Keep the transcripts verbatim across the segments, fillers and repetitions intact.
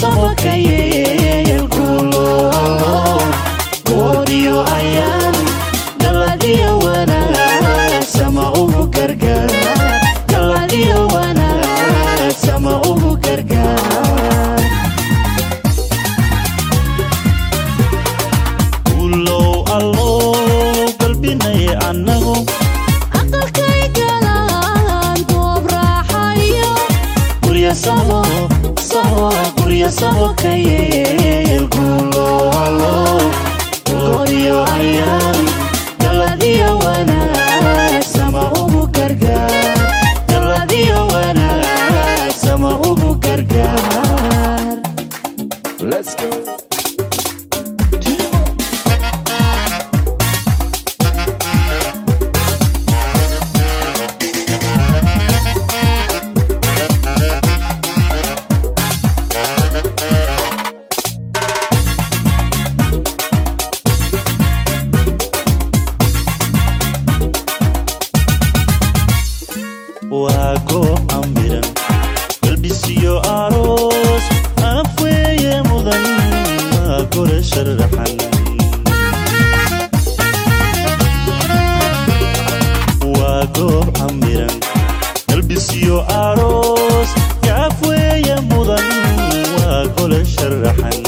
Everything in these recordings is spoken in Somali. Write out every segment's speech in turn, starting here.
sabokayay kulo goriyo ayaan daladiyo wana sama ugu gargaar daladiyo wana sama ugu gargaar kulo allo qalbinay anagu aqalkay galaan goob raaxayo guriya sabo sabo guriya sabokayay kulo allo goriyo ayaan daladiyo wana sama ugu gargaar daladiyo wana sama ugu gargaar. Let's go. Wago ambiran qalbisiyo aroos afweeye mudan gole sharaxan wago ambiran qalbisiyo aroos afweeye mudan gole sharaxan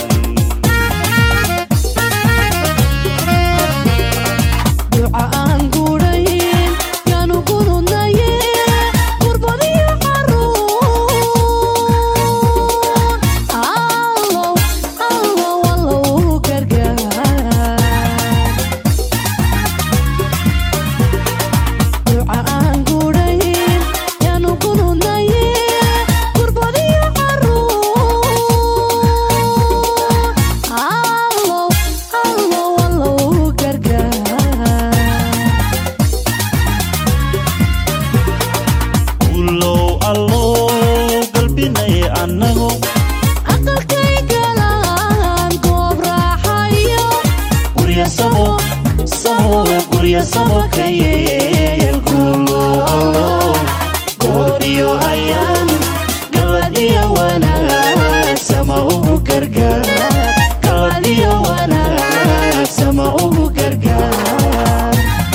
anagu aqalkay galaan goob raaxayo guriya sabo sabo guriya sabokayay kulo allo goriyo ayaan daladiyo wana sama ugu gargaar daladiyo wana sama ugu gargaar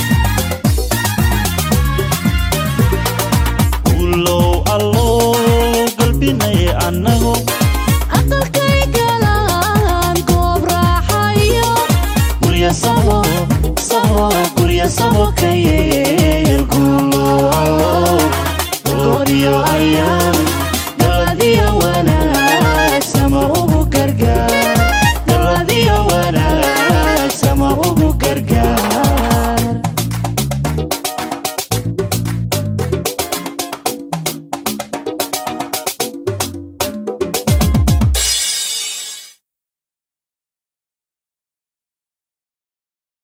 kulo allo anagu aqalkay galaan goob raaxayo guriya sabo sabo guriya sabokayay kulo allo goriyo